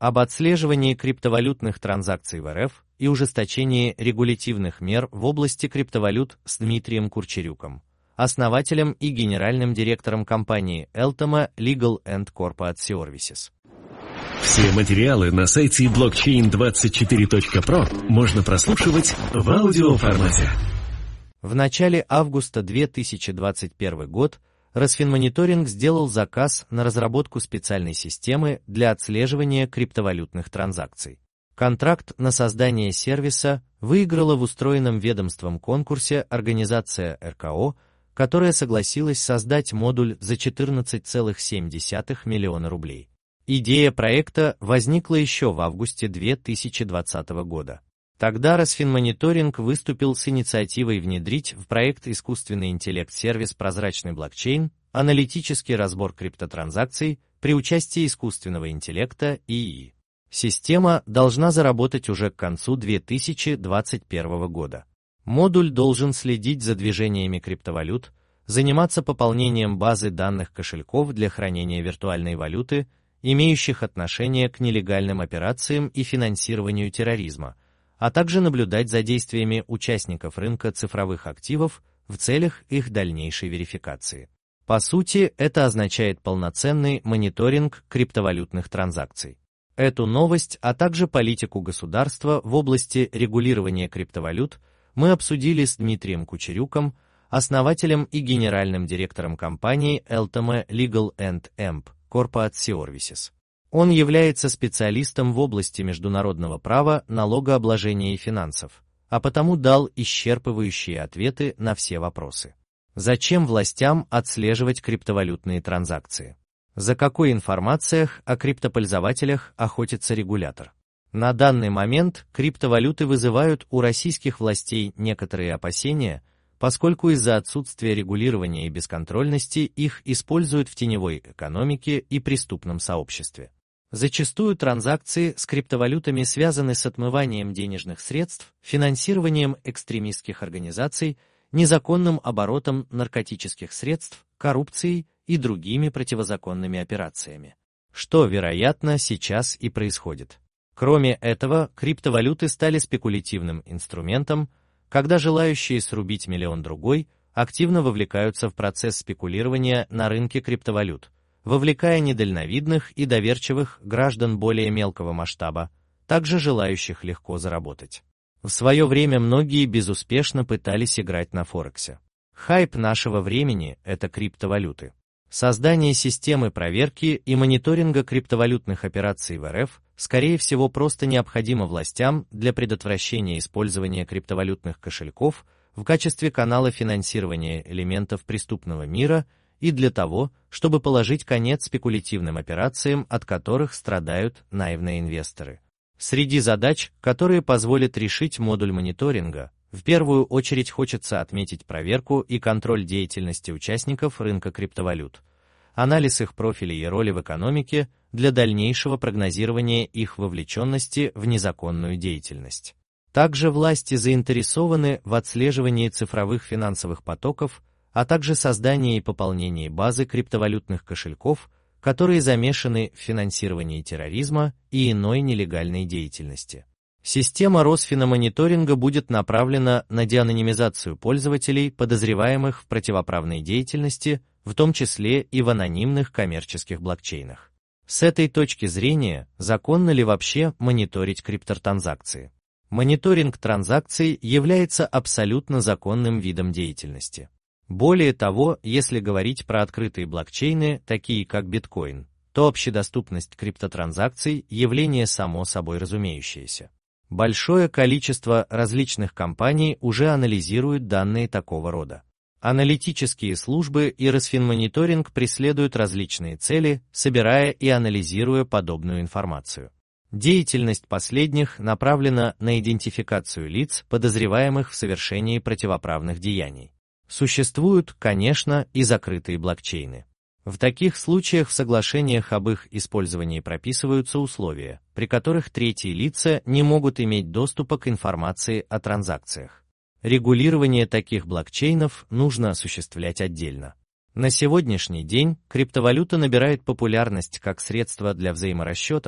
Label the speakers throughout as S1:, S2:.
S1: об отслеживании криптовалютных транзакций в РФ и ужесточении регулятивных мер в области криптовалют с Дмитрием Курчерюком, основателем и генеральным директором компании Eltama Legal and Corporate Services.
S2: Все материалы на сайте blockchain24.pro можно прослушивать в аудиоформате.
S1: В начале августа 2021 год Росфинмониторинг сделал заказ на разработку специальной системы для отслеживания криптовалютных транзакций. Контракт на создание сервиса выиграла в устроенном ведомством конкурсе организация РКО, которая согласилась создать модуль за 14,7 миллиона рублей. Идея проекта возникла еще в августе 2020 года. Тогда Росфинмониторинг выступил с инициативой внедрить в проект искусственный интеллект-сервис «Прозрачный блокчейн», аналитический разбор криптотранзакций при участии искусственного интеллекта ИИ. Система должна заработать уже к концу 2021 года. Модуль должен следить за движениями криптовалют, заниматься пополнением базы данных кошельков для хранения виртуальной валюты, имеющих отношение к нелегальным операциям и финансированию терроризма, а также наблюдать за действиями участников рынка цифровых активов в целях их дальнейшей верификации. По сути, это означает полноценный мониторинг криптовалютных транзакций. Эту новость, а также политику государства в области регулирования криптовалют мы обсудили с Дмитрием Курчерюком, основателем и генеральным директором компании Eltama Legal and Corporate Services. Он является специалистом в области международного права, налогообложения и финансов, а потому дал исчерпывающие ответы на все вопросы. Зачем властям отслеживать криптовалютные транзакции? За какой информацией о криптопользователях охотится регулятор? На данный момент криптовалюты вызывают у российских властей некоторые опасения, поскольку из-за отсутствия регулирования и бесконтрольности их используют в теневой экономике и преступном сообществе. Зачастую транзакции с криптовалютами связаны с отмыванием денежных средств, финансированием экстремистских организаций, незаконным оборотом наркотических средств, коррупцией и другими противозаконными операциями. Что, вероятно, сейчас и происходит. Кроме этого, криптовалюты стали спекулятивным инструментом, когда желающие срубить миллион-другой активно вовлекаются в процесс спекулирования на рынке криптовалют, вовлекая недальновидных и доверчивых граждан более мелкого масштаба, также желающих легко заработать. В свое время многие безуспешно пытались играть на Форексе. Хайп нашего времени – это криптовалюты. Создание системы проверки и мониторинга криптовалютных операций в РФ, скорее всего, просто необходимо властям для предотвращения использования криптовалютных кошельков в качестве канала финансирования элементов преступного мира и для того, чтобы положить конец спекулятивным операциям, от которых страдают наивные инвесторы. Среди задач, которые позволят решить модуль мониторинга, в первую очередь хочется отметить проверку и контроль деятельности участников рынка криптовалют, анализ их профилей и роли в экономике для дальнейшего прогнозирования их вовлеченности в незаконную деятельность. Также власти заинтересованы в отслеживании цифровых финансовых потоков, а также создании и пополнении базы криптовалютных кошельков, которые замешаны в финансировании терроризма и иной нелегальной деятельности. Система Росфинмониторинга будет направлена на деанонимизацию пользователей, подозреваемых в противоправной деятельности, в том числе и в анонимных коммерческих блокчейнах. С этой точки зрения, законно ли вообще мониторить криптотранзакции? Мониторинг транзакций является абсолютно законным видом деятельности. Более того, если говорить про открытые блокчейны, такие как биткоин, то общедоступность криптотранзакций – явление само собой разумеющееся. Большое количество различных компаний уже анализируют данные такого рода. Аналитические службы и Росфинмониторинг преследуют различные цели, собирая и анализируя подобную информацию. Деятельность последних направлена на идентификацию лиц, подозреваемых в совершении противоправных деяний. Существуют, конечно, и закрытые блокчейны. В таких случаях в соглашениях об их использовании прописываются условия, при которых третьи лица не могут иметь доступа к информации о транзакциях. Регулирование таких блокчейнов нужно осуществлять отдельно. На сегодняшний день криптовалюта набирает популярность как средство для взаиморасчетов,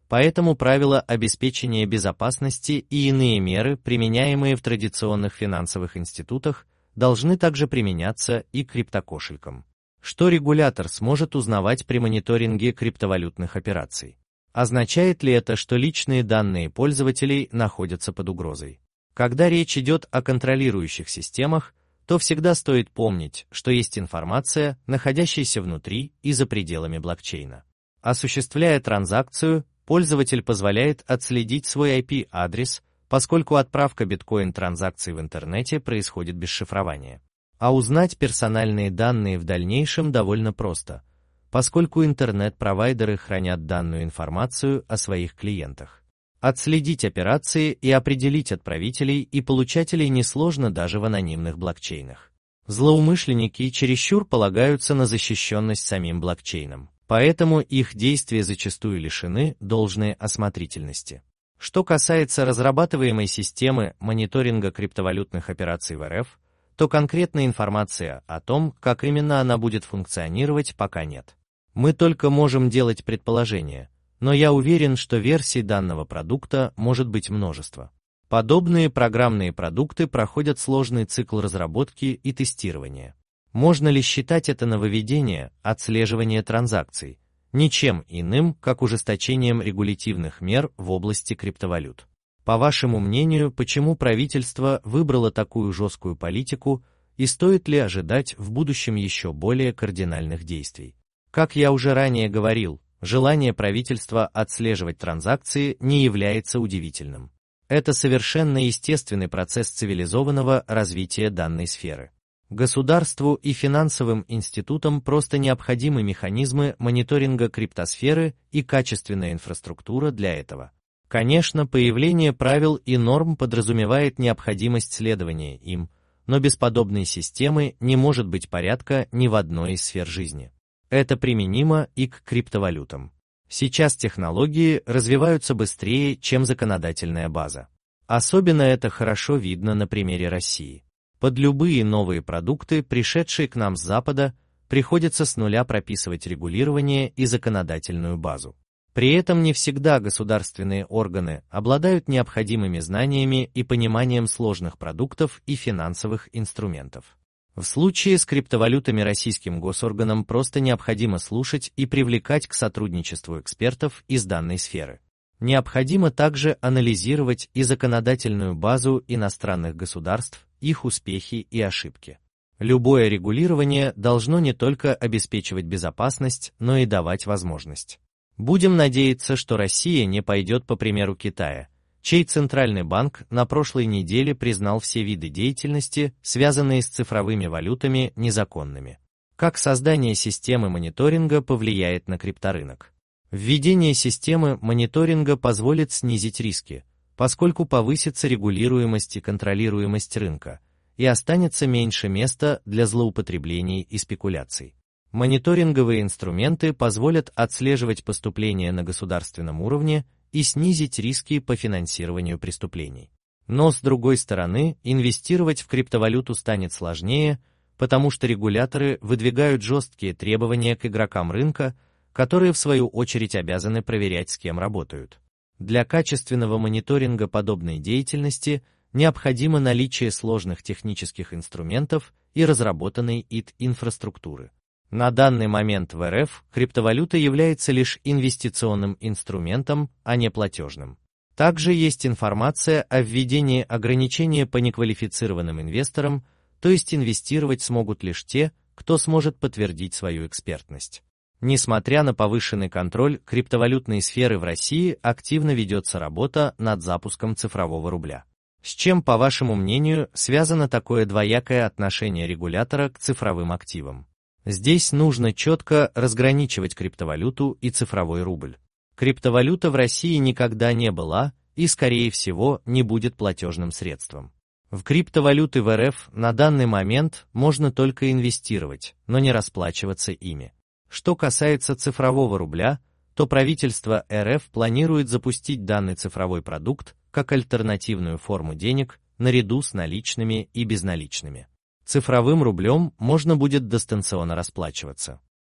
S1: Поэтому правила обеспечения безопасности и иные меры, применяемые в традиционных финансовых институтах, должны также применяться и к криптокошелькам. Что регулятор сможет узнавать при мониторинге криптовалютных операций? Означает ли это, что личные данные пользователей находятся под угрозой? Когда речь идет о контролирующих системах, то всегда стоит помнить, что есть информация, находящаяся внутри и за пределами блокчейна. Осуществляя транзакцию, пользователь позволяет отследить свой IP-адрес, поскольку отправка биткоин-транзакций в интернете происходит без шифрования. А узнать персональные данные в дальнейшем довольно просто, поскольку интернет-провайдеры хранят данную информацию о своих клиентах. Отследить операции и определить отправителей и получателей несложно даже в анонимных блокчейнах. Злоумышленники чересчур полагаются на защищенность самим блокчейном, поэтому их действия зачастую лишены должной осмотрительности. Что касается разрабатываемой системы мониторинга криптовалютных операций в РФ, то конкретная информация о том, как именно она будет функционировать, пока нет. Мы только можем делать предположения, но я уверен, что версий данного продукта может быть множество. Подобные программные продукты проходят сложный цикл разработки и тестирования. Можно ли считать это нововведение, отслеживание транзакций, ничем иным, как ужесточением регулятивных мер в области криптовалют? По вашему мнению, почему правительство выбрало такую жесткую политику и стоит ли ожидать в будущем еще более кардинальных действий? Как я уже ранее говорил, желание правительства отслеживать транзакции не является удивительным. Это совершенно естественный процесс цивилизованного развития данной сферы. Государству и финансовым институтам просто необходимы механизмы мониторинга криптосферы и качественная инфраструктура для этого. Конечно, появление правил и норм подразумевает необходимость следования им, но без подобной системы не может быть порядка ни в одной из сфер жизни. Это применимо и к криптовалютам. Сейчас технологии развиваются быстрее, чем законодательная база. Особенно это хорошо видно на примере России. Под любые новые продукты, пришедшие к нам с Запада, приходится с нуля прописывать регулирование и законодательную базу. При этом не всегда государственные органы обладают необходимыми знаниями и пониманием сложных продуктов и финансовых инструментов. В случае с криптовалютами российским госорганам просто необходимо слушать и привлекать к сотрудничеству экспертов из данной сферы. Необходимо также анализировать и законодательную базу иностранных государств, их успехи и ошибки. Любое регулирование должно не только обеспечивать безопасность, но и давать возможность. Будем надеяться, что Россия не пойдет по примеру Китая, чей Центральный банк на прошлой неделе признал все виды деятельности, связанные с цифровыми валютами, незаконными. Как создание системы мониторинга повлияет на крипторынок? Введение системы мониторинга позволит снизить риски, поскольку повысится регулируемость и контролируемость рынка, и останется меньше места для злоупотреблений и спекуляций. Мониторинговые инструменты позволят отслеживать поступления на государственном уровне и снизить риски по финансированию преступлений. Но, с другой стороны, инвестировать в криптовалюту станет сложнее, потому что регуляторы выдвигают жесткие требования к игрокам рынка, которые в свою очередь обязаны проверять, с кем работают. Для качественного мониторинга подобной деятельности необходимо наличие сложных технических инструментов и разработанной ИТ-инфраструктуры. На данный момент в РФ криптовалюта является лишь инвестиционным инструментом, а не платежным. Также есть информация о введении ограничения по неквалифицированным инвесторам, то есть инвестировать смогут лишь те, кто сможет подтвердить свою экспертность. Несмотря на повышенный контроль криптовалютной сферы в России, активно ведется работа над запуском цифрового рубля. С чем, по вашему мнению, связано такое двоякое отношение регулятора к цифровым активам? Здесь нужно четко разграничивать криптовалюту и цифровой рубль. Криптовалюта в России никогда не была и, скорее всего, не будет платежным средством. В криптовалюты в РФ на данный момент можно только инвестировать, но не расплачиваться ими. Что касается цифрового рубля, то правительство РФ планирует запустить данный цифровой продукт как альтернативную форму денег наряду с наличными и безналичными. Цифровым рублем можно будет дистанционно расплачиваться.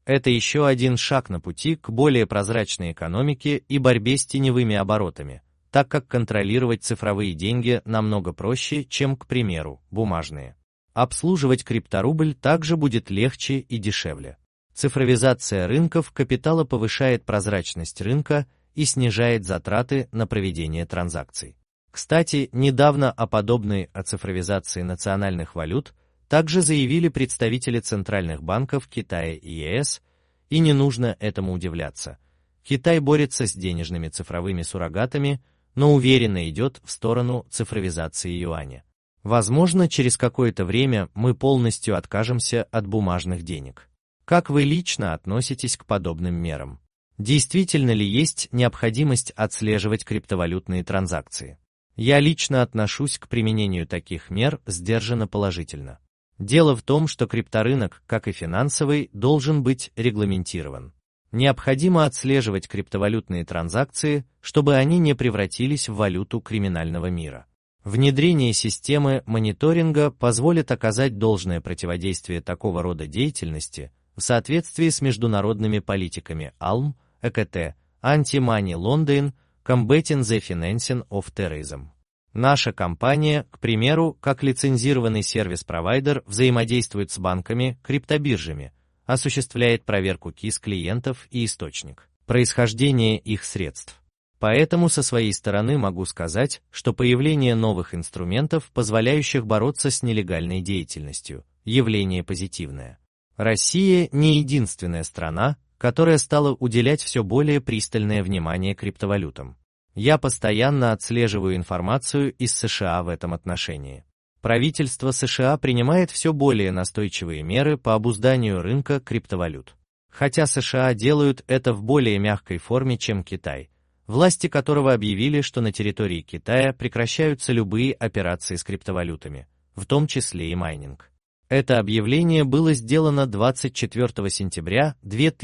S1: Это еще один шаг на пути к более прозрачной экономике и борьбе с теневыми оборотами, так как контролировать цифровые деньги намного проще, чем, к примеру, бумажные. Обслуживать крипторубль также будет легче и дешевле. Цифровизация рынков капитала повышает прозрачность рынка и снижает затраты на проведение транзакций. Кстати, недавно о подобной оцифровизации национальных валют также заявили представители центральных банков Китая и ЕС, и не нужно этому удивляться. Китай борется с денежными цифровыми суррогатами, но уверенно идет в сторону цифровизации юаня. Возможно, через какое-то время мы полностью откажемся от бумажных денег. Как вы лично относитесь к подобным мерам? Действительно ли есть необходимость отслеживать криптовалютные транзакции? Я лично отношусь к применению таких мер сдержанно положительно. Дело в том, что крипторынок, как и финансовый, должен быть регламентирован. Необходимо отслеживать криптовалютные транзакции, чтобы они не превратились в валюту криминального мира. Внедрение системы мониторинга позволит оказать должное противодействие такого рода деятельности в соответствии с международными политиками АЛМ, ЭКТ, Anti-Money Laundering, Combating the Financing of Terrorism. Наша компания, к примеру, как лицензированный сервис-провайдер, взаимодействует с банками, криптобиржами, осуществляет проверку КИС клиентов и источник происхождения их средств. Поэтому со своей стороны могу сказать, что появление новых инструментов, позволяющих бороться с нелегальной деятельностью, явление позитивное. Россия не единственная страна, которая стала уделять все более пристальное внимание криптовалютам. Я постоянно отслеживаю информацию из США в этом отношении. Правительство США принимает все более настойчивые меры по обузданию рынка криптовалют. Хотя США делают это в более мягкой форме, чем Китай, власти которого объявили, что на территории Китая прекращаются любые операции с криптовалютами, в том числе и майнинг. Это объявление было сделано 24 сентября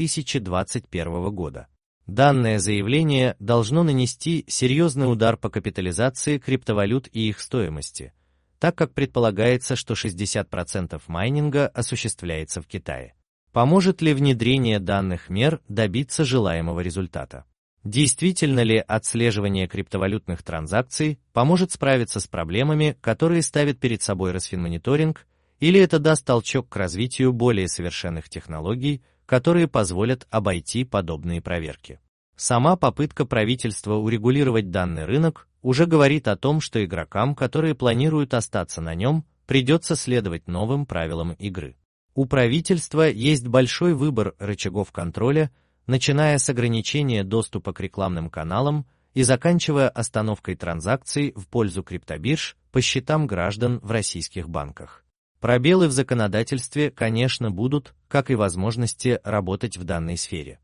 S1: 2021 года. Данное заявление должно нанести серьезный удар по капитализации криптовалют и их стоимости, так как предполагается, что 60% майнинга осуществляется в Китае. Поможет ли внедрение данных мер добиться желаемого результата? Действительно ли отслеживание криптовалютных транзакций поможет справиться с проблемами, которые ставит перед собой Росфинмониторинг, или это даст толчок к развитию более совершенных технологий, которые позволят обойти подобные проверки? Сама попытка правительства урегулировать данный рынок уже говорит о том, что игрокам, которые планируют остаться на нем, придется следовать новым правилам игры. У правительства есть большой выбор рычагов контроля, начиная с ограничения доступа к рекламным каналам и заканчивая остановкой транзакций в пользу криптобирж по счетам граждан в российских банках. Пробелы в законодательстве, конечно, будут, как и возможности работать в данной сфере.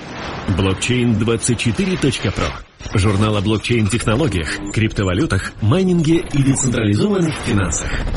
S2: Blockchain24.pro. Журнал о блокчейн-технологиях, криптовалютах, майнинге и децентрализованных финансах.